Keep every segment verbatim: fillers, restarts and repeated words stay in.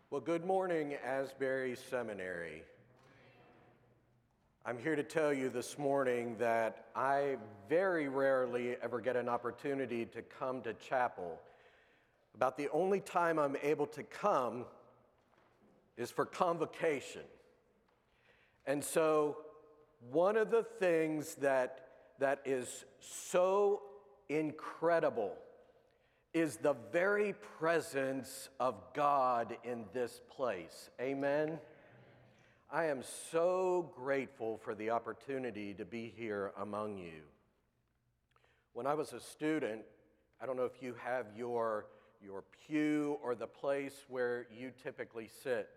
Well, good morning, Asbury Seminary. I'm here to tell you this morning that I very rarely ever get an opportunity to come to chapel. About the only time I'm able to come is for convocation. And so one of the things that, that is so incredible is the very presence of God in this place. Amen? I am so grateful for the opportunity to be here among you. When I was a student, I don't know if you have your, your pew or the place where you typically sit,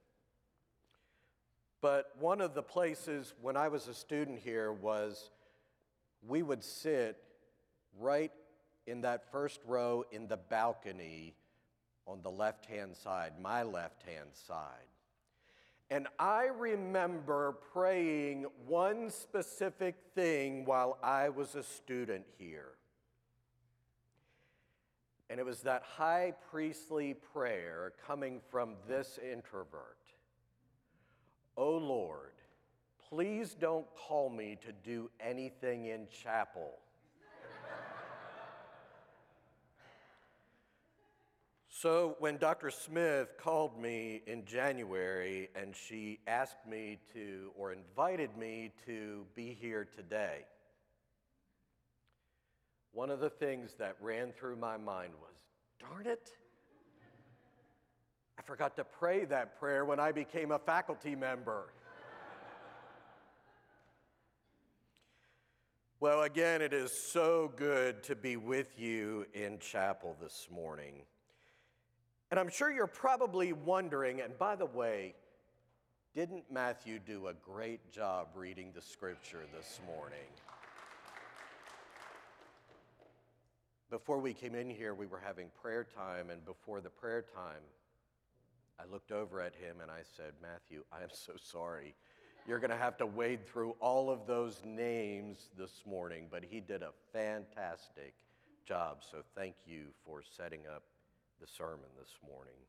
but one of the places when I was a student here was we would sit right in that first row in the balcony on the left-hand side, my left-hand side. And I remember praying one specific thing while I was a student here. And it was that high priestly prayer coming from this introvert. "Oh Lord, please don't call me to do anything in chapel." So when Doctor Smith called me in January and she asked me to, or invited me to be here today, one of the things that ran through my mind was, darn it, I forgot to pray that prayer when I became a faculty member. Well, again, it is so good to be with you in chapel this morning. And I'm sure you're probably wondering, and by the way, didn't Matthew do a great job reading the scripture this morning? Before we came in here, we were having prayer time, and before the prayer time, I looked over at him and I said, "Matthew, I am so sorry. You're going to have to wade through all of those names this morning," but he did a fantastic job, so thank you for setting up the sermon this morning.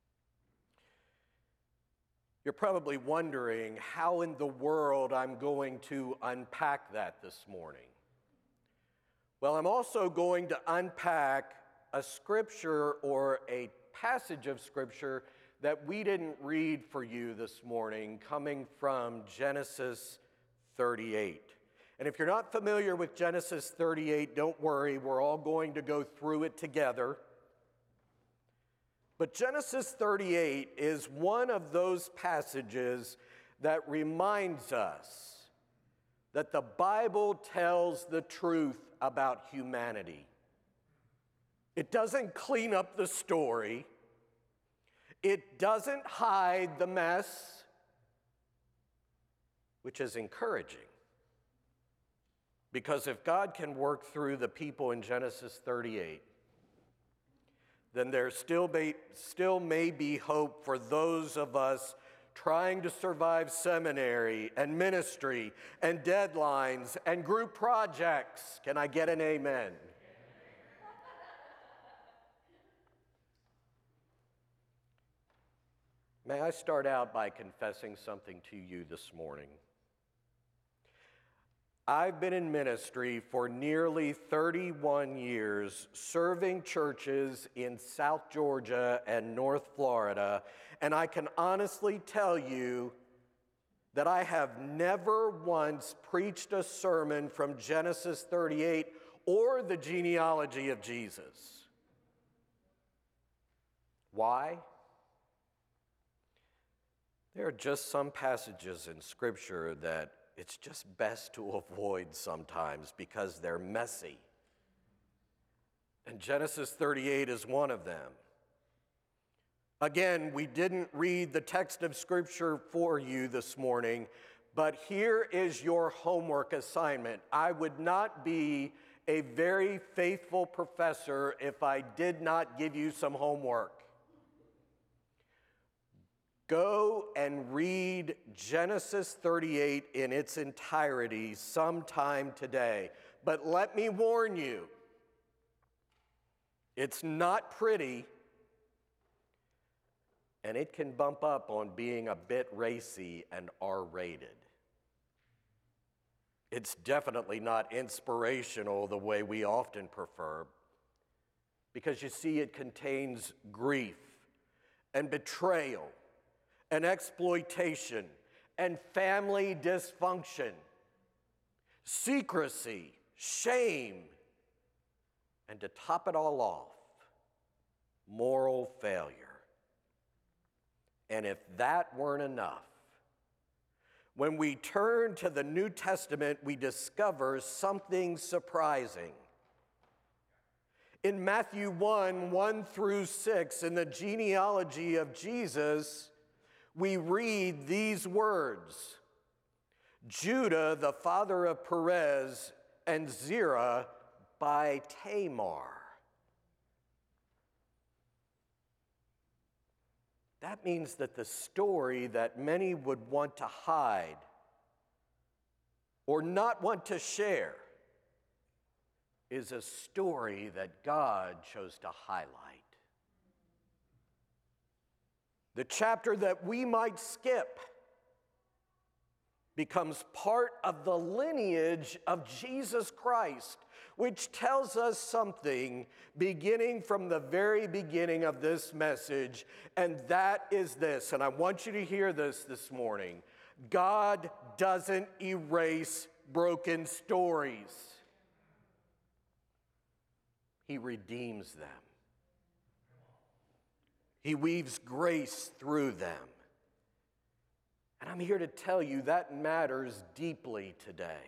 You're probably wondering how in the world I'm going to unpack that this morning. Well, I'm also going to unpack a scripture or a passage of scripture that we didn't read for you this morning, coming from Genesis thirty-eight. And if you're not familiar with Genesis thirty-eight, don't worry, we're all going to go through it together. But Genesis thirty-eight is one of those passages that reminds us that the Bible tells the truth about humanity. It doesn't clean up the story. It doesn't hide the mess, which is encouraging. Because if God can work through the people in Genesis thirty-eight, then there still may, still may be hope for those of us trying to survive seminary and ministry and deadlines and group projects. Can I get an amen? May I start out by confessing something to you this morning? I've been in ministry for nearly thirty-one years, serving churches in South Georgia and North Florida, and I can honestly tell you that I have never once preached a sermon from Genesis thirty-eight or the genealogy of Jesus. Why? There are just some passages in Scripture that it's just best to avoid sometimes because they're messy. And Genesis thirty-eight is one of them. Again, we didn't read the text of Scripture for you this morning, but here is your homework assignment. I would not be a very faithful professor if I did not give you some homework. Go and read Genesis thirty-eight in its entirety sometime today. But let me warn you, it's not pretty, and it can bump up on being a bit racy and R-rated. It's definitely not inspirational the way we often prefer, because you see, it contains grief and betrayal and exploitation and family dysfunction, secrecy, shame, and to top it all off, moral failure. And if that weren't enough, when we turn to the New Testament, we discover something surprising. In Matthew one, one through six, in the genealogy of Jesus, we read these words: Judah, the father of Perez, and Zerah by Tamar. That means that the story that many would want to hide or not want to share is a story that God chose to highlight. The chapter that we might skip becomes part of the lineage of Jesus Christ, which tells us something beginning from the very beginning of this message, and that is this, and I want you to hear this this morning: God doesn't erase broken stories. He redeems them. He weaves grace through them. And I'm here to tell you that matters deeply today.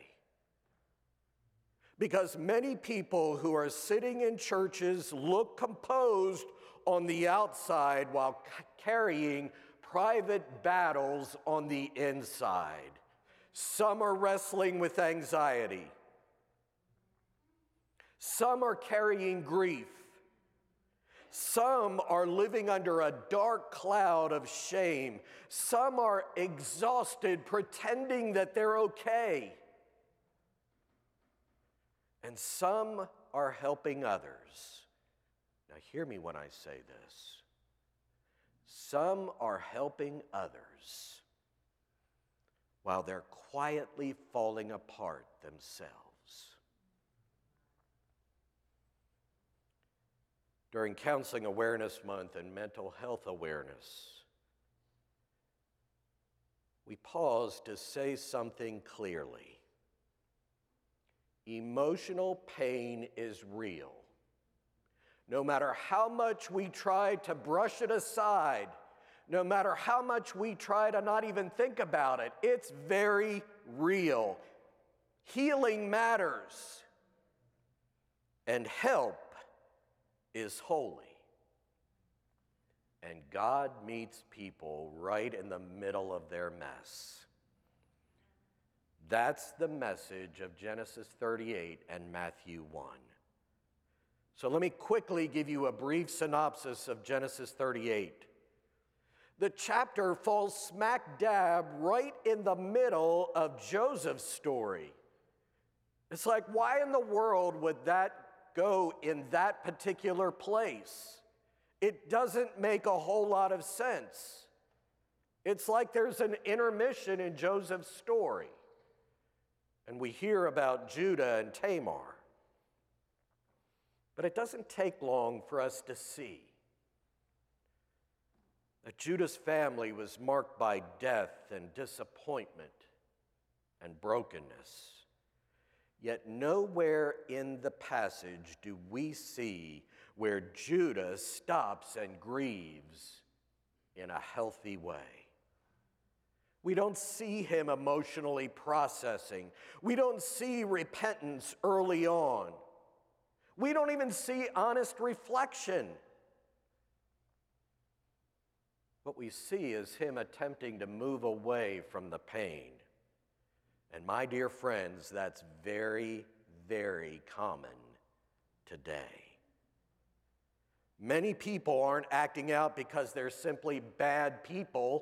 Because many people who are sitting in churches look composed on the outside while c- carrying private battles on the inside. Some are wrestling with anxiety. Some are carrying grief. Some are living under a dark cloud of shame. Some are exhausted, pretending that they're okay. And some are helping others. Now, hear me when I say this. Some are helping others while they're quietly falling apart themselves. During Counseling Awareness Month and Mental Health Awareness, we pause to say something clearly. Emotional pain is real. No matter how much we try to brush it aside, no matter how much we try to not even think about it, it's very real. Healing matters, and help is holy. And God meets people right in the middle of their mess. That's the message of Genesis thirty-eight and Matthew one. So let me quickly give you a brief synopsis of Genesis thirty-eight. The chapter falls smack dab right in the middle of Joseph's story. It's like, why in the world would that go in that particular place? It doesn't make a whole lot of sense. It's like there's an intermission in Joseph's story. And we hear about Judah and Tamar. But it doesn't take long for us to see that Judah's family was marked by death and disappointment and brokenness. Yet nowhere in the passage do we see where Judah stops and grieves in a healthy way. We don't see him emotionally processing. We don't see repentance early on. We don't even see honest reflection. What we see is him attempting to move away from the pain. And my dear friends, that's very, very common today. Many people aren't acting out because they're simply bad people.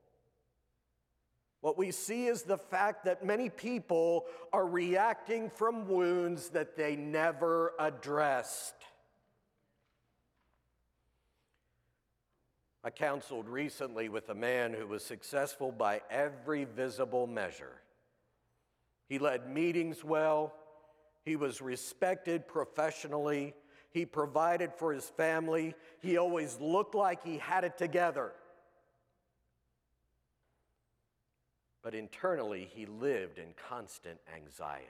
What we see is the fact that many people are reacting from wounds that they never addressed. I counseled recently with a man who was successful by every visible measure. He led meetings well. He was respected professionally. He provided for his family. He always looked like he had it together. But internally, he lived in constant anxiety.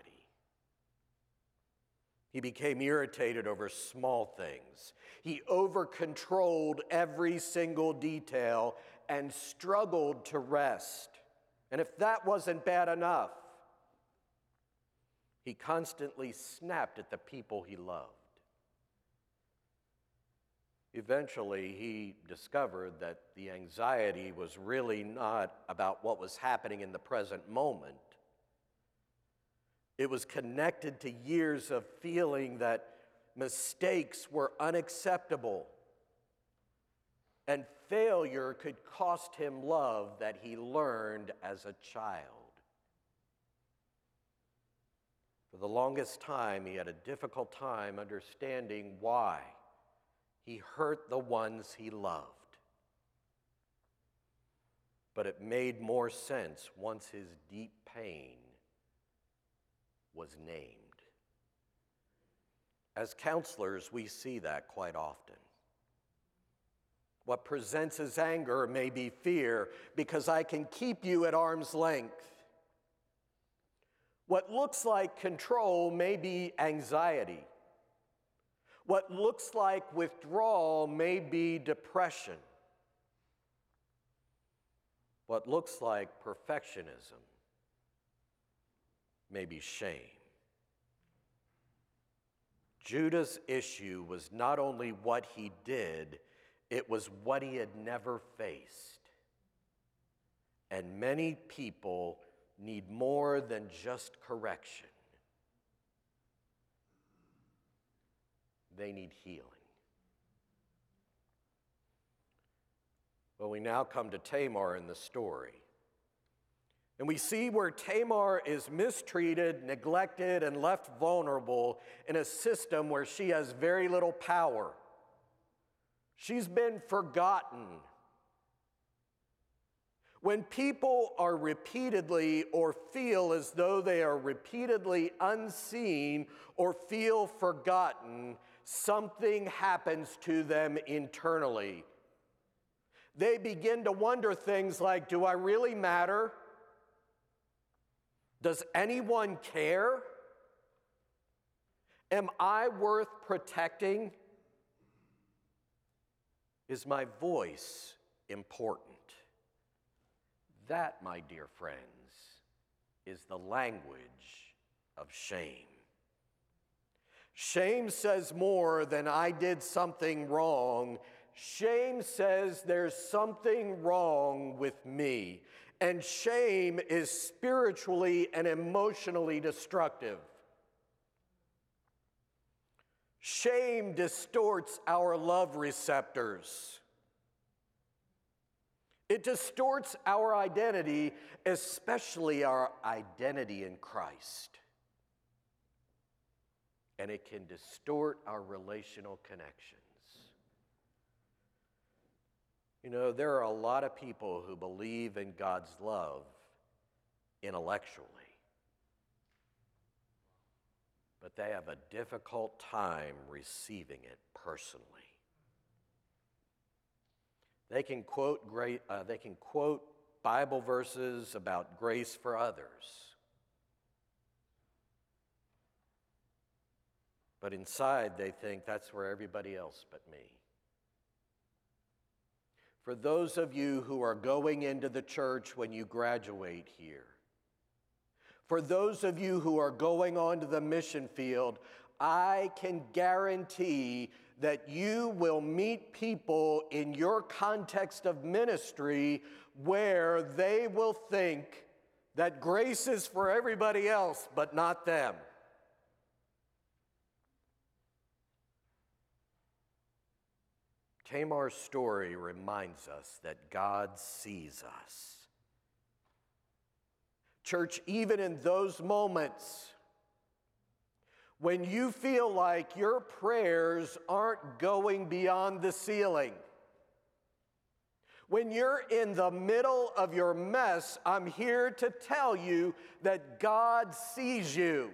He became irritated over small things. He over-controlled every single detail and struggled to rest. And if that wasn't bad enough, he constantly snapped at the people he loved. Eventually, he discovered that the anxiety was really not about what was happening in the present moment. It was connected to years of feeling that mistakes were unacceptable and failure could cost him love that he learned as a child. For the longest time, he had a difficult time understanding why he hurt the ones he loved. But it made more sense once his deep pain was named. As counselors, we see that quite often. What presents as anger may be fear because I can keep you at arm's length. What looks like control may be anxiety. What looks like withdrawal may be depression. What looks like perfectionism may be shame. Judah's issue was not only what he did, it was what he had never faced. And many people need more than just correction. They need healing. Well, we now come to Tamar in the story. And we see where Tamar is mistreated, neglected, and left vulnerable in a system where she has very little power. She's been forgotten. When people are repeatedly or feel as though they are repeatedly unseen or feel forgotten, something happens to them internally. They begin to wonder things like, do I really matter? Does anyone care? Am I worth protecting? Is my voice important? That, my dear friends, is the language of shame. Shame says more than I did something wrong. Shame says there's something wrong with me. And shame is spiritually and emotionally destructive. Shame distorts our love receptors. It distorts our identity, especially our identity in Christ. And it can distort our relational connections. You know, there are a lot of people who believe in God's love intellectually, but they have a difficult time receiving it personally. They can quote great, uh, they can quote Bible verses about grace for others, but inside they think that's for everybody else but me. For those of you who are going into the church when you graduate here, for those of you who are going onto the mission field, I can guarantee that you will meet people in your context of ministry where they will think that grace is for everybody else but not them. Tamar's story reminds us that God sees us. Church, even in those moments when you feel like your prayers aren't going beyond the ceiling, When you're in the middle of your mess, I'm here to tell you that God sees you.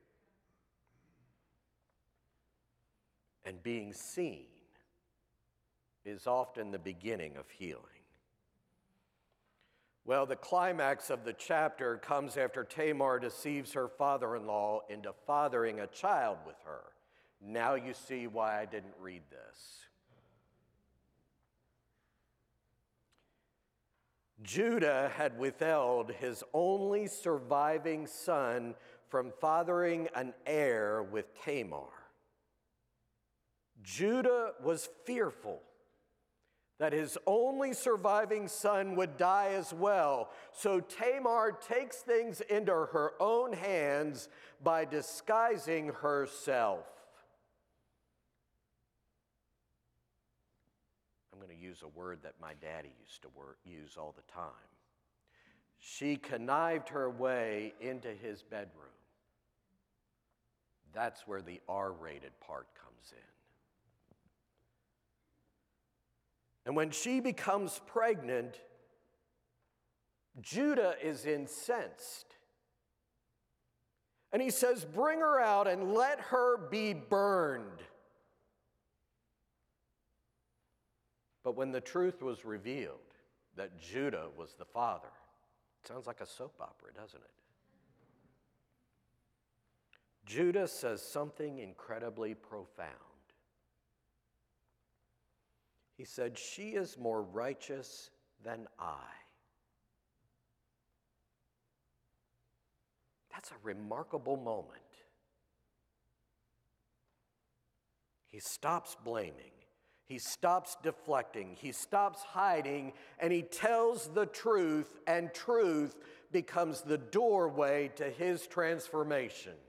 And being seen is often the beginning of healing. Well, the climax of the chapter comes after Tamar deceives her father-in-law into fathering a child with her. Now you see why I didn't read this. Judah had withheld his only surviving son from fathering an heir with Tamar. Judah was fearful that his only surviving son would die as well. So Tamar takes things into her own hands by disguising herself. I'm going to use a word that my daddy used to wor- use all the time. She connived her way into his bedroom. That's where the R-rated part comes in. And when she becomes pregnant, Judah is incensed. And he says, "Bring her out and let her be burned." But when the truth was revealed that Judah was the father, it sounds like a soap opera, doesn't it? Judah says something incredibly profound. He said, "She is more righteous than I." That's a remarkable moment. He stops blaming. He stops deflecting. He stops hiding, and he tells the truth, and truth becomes the doorway to his transformation.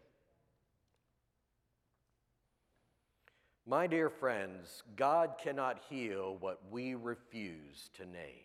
My dear friends, God cannot heal what we refuse to name.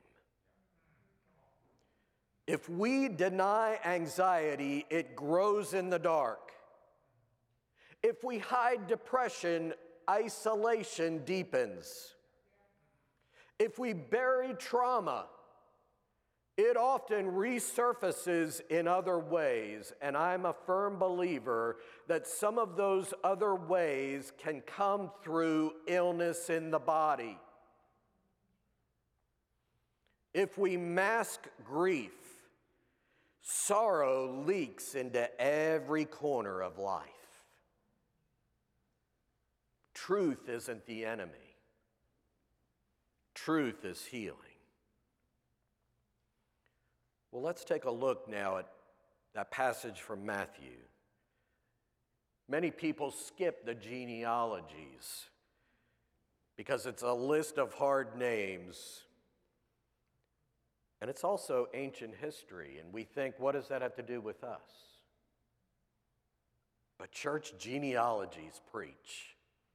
If we deny anxiety, it grows in the dark. If we hide depression, isolation deepens. If we bury trauma, it often resurfaces in other ways, and I'm a firm believer that some of those other ways can come through illness in the body. If we mask grief, sorrow leaks into every corner of life. Truth isn't the enemy. Truth is healing. Well, let's take a look now at that passage from Matthew. Many people skip the genealogies because it's a list of hard names. And it's also ancient history, and we think, what does that have to do with us? But church genealogies preach.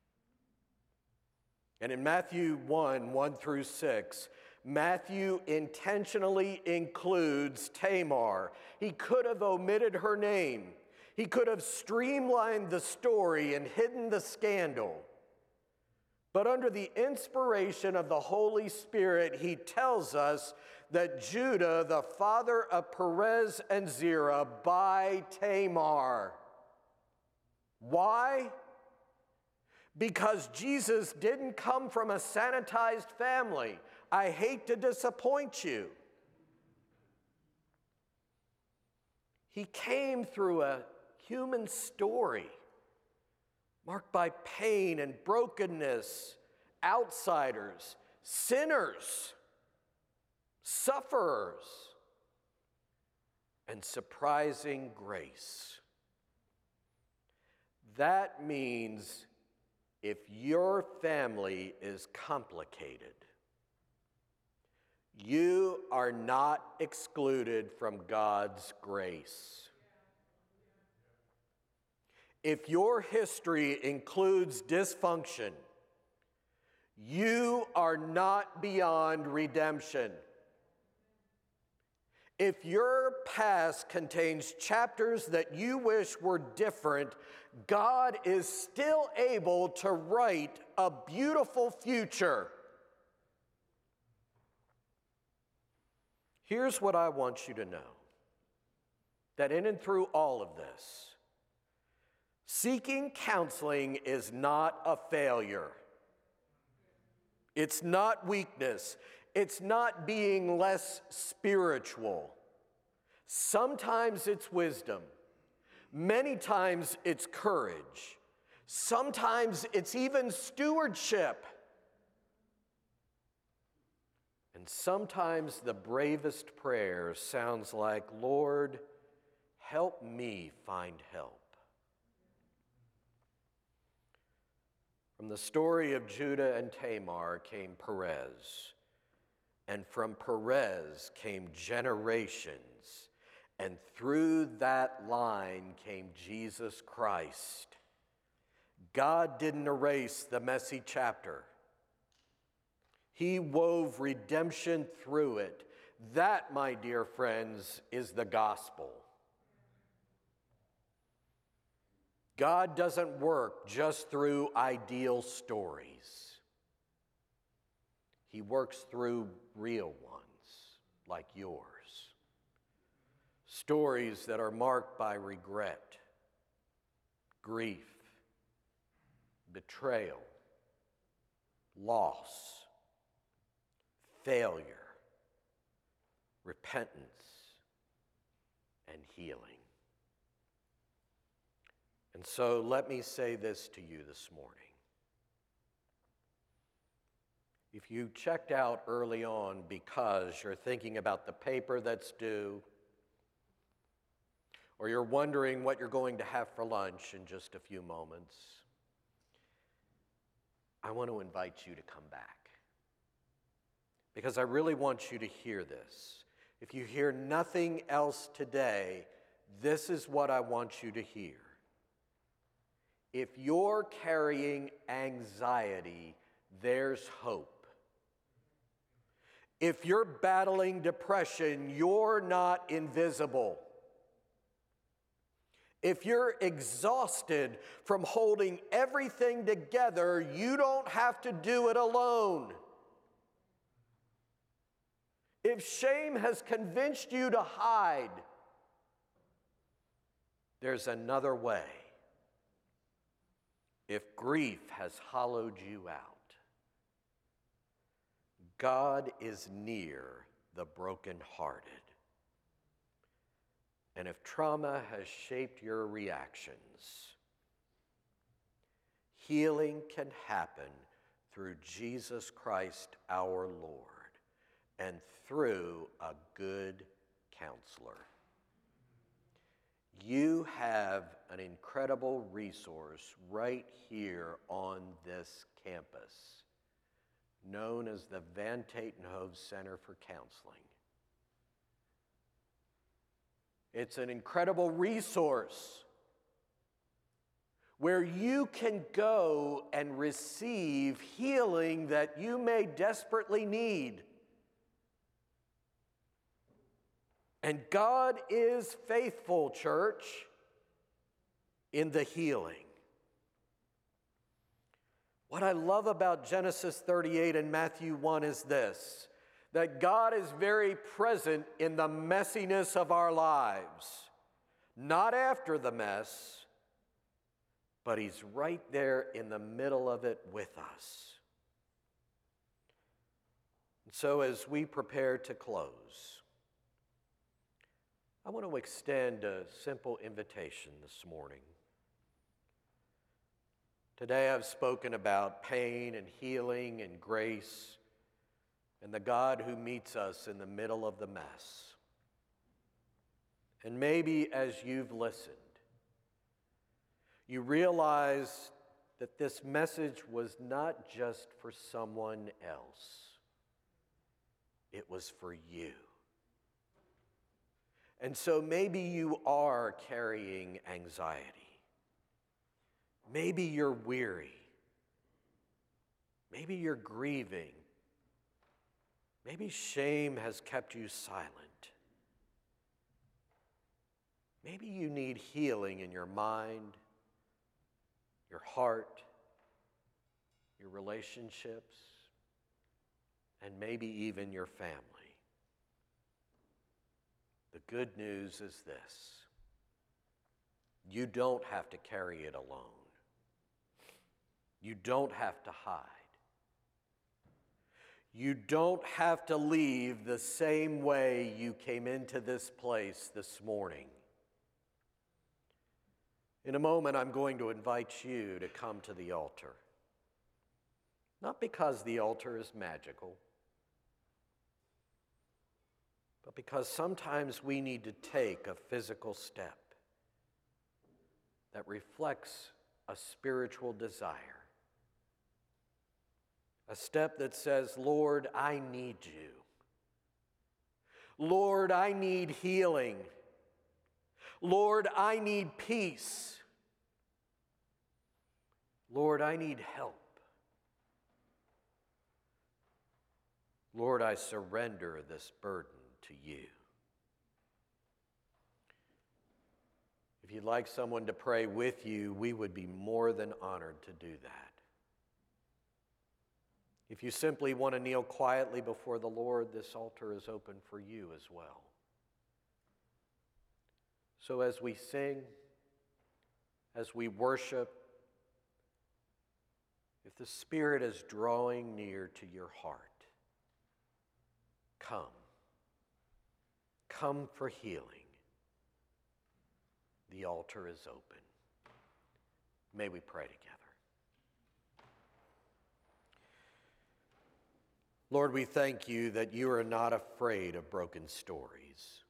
And in Matthew one, one through six, Matthew intentionally includes Tamar. He could have omitted her name. He could have streamlined the story and hidden the scandal. But under the inspiration of the Holy Spirit, he tells us that Judah, the father of Perez and Zerah, by Tamar. Why? Because Jesus didn't come from a sanitized family. I hate to disappoint you. He came through a human story marked by pain and brokenness, outsiders, sinners, sufferers, and surprising grace. That means if your family is complicated, you are not excluded from God's grace. If your history includes dysfunction, you are not beyond redemption. If your past contains chapters that you wish were different, God is still able to write a beautiful future. Here's what I want you to know, that in and through all of this, seeking counseling is not a failure. It's not weakness. It's not being less spiritual. Sometimes it's wisdom. Many times it's courage. Sometimes it's even stewardship. And sometimes the bravest prayer sounds like, Lord, help me find help. From the story of Judah and Tamar came Perez, and from Perez came generations, and through that line came Jesus Christ. God didn't erase the messy chapter. He wove redemption through it. That, my dear friends, is the gospel. God doesn't work just through ideal stories. He works through real ones like yours. Stories that are marked by regret, grief, betrayal, loss, failure, repentance, and healing. And so let me say this to you this morning. If you checked out early on because you're thinking about the paper that's due, or you're wondering what you're going to have for lunch in just a few moments, I want to invite you to come back. Because I really want you to hear this. If you hear nothing else today, this is what I want you to hear. If you're carrying anxiety, there's hope. If you're battling depression, you're not invisible. If you're exhausted from holding everything together, you don't have to do it alone. If shame has convinced you to hide, there's another way. If grief has hollowed you out, God is near the brokenhearted. And if trauma has shaped your reactions, healing can happen through Jesus Christ our Lord and through a good counselor. You have an incredible resource right here on this campus, known as the Van Tatenhove Center for Counseling. It's an incredible resource where you can go and receive healing that you may desperately need. And God is faithful, church, in the healing. What I love about Genesis thirty-eight and Matthew one is this, that God is very present in the messiness of our lives. Not after the mess, but He's right there in the middle of it with us. And so as we prepare to close, I want to extend a simple invitation this morning. Today I've spoken about pain and healing and grace and the God who meets us in the middle of the mess. And maybe as you've listened, you realize that this message was not just for someone else. It was for you. And so maybe you are carrying anxiety. Maybe you're weary. Maybe you're grieving. Maybe shame has kept you silent. Maybe you need healing in your mind, your heart, your relationships, and maybe even your family. The good news is this: you don't have to carry it alone. You don't have to hide. You don't have to leave the same way you came into this place this morning. In a moment, I'm going to invite you to come to the altar. Not because the altar is magical, but because sometimes we need to take a physical step that reflects a spiritual desire. A step that says, Lord, I need you. Lord, I need healing. Lord, I need peace. Lord, I need help. Lord, I surrender this burden to you. If you'd like someone to pray with you, we would be more than honored to do that. If you simply want to kneel quietly before the Lord, this altar is open for you as well. So as we sing, as we worship, if the Spirit is drawing near to your heart, come. Come for healing. The altar is open. May we pray together. Lord, we thank you that you are not afraid of broken stories.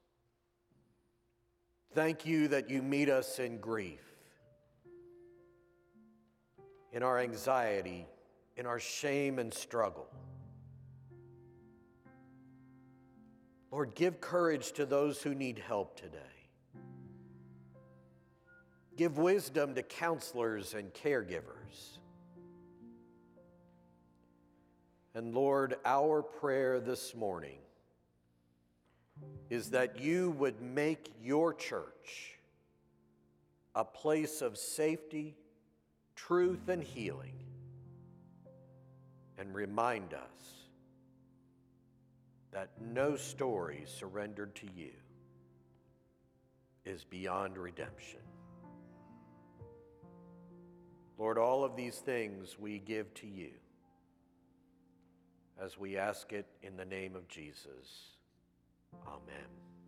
Thank you that you meet us in grief, in our anxiety, in our shame and struggle. Lord, give courage to those who need help today. Give wisdom to counselors and caregivers. And Lord, our prayer this morning is that you would make your church a place of safety, truth, and healing, and remind us that no story surrendered to you is beyond redemption. Lord, all of these things we give to you as we ask it in the name of Jesus. Amen.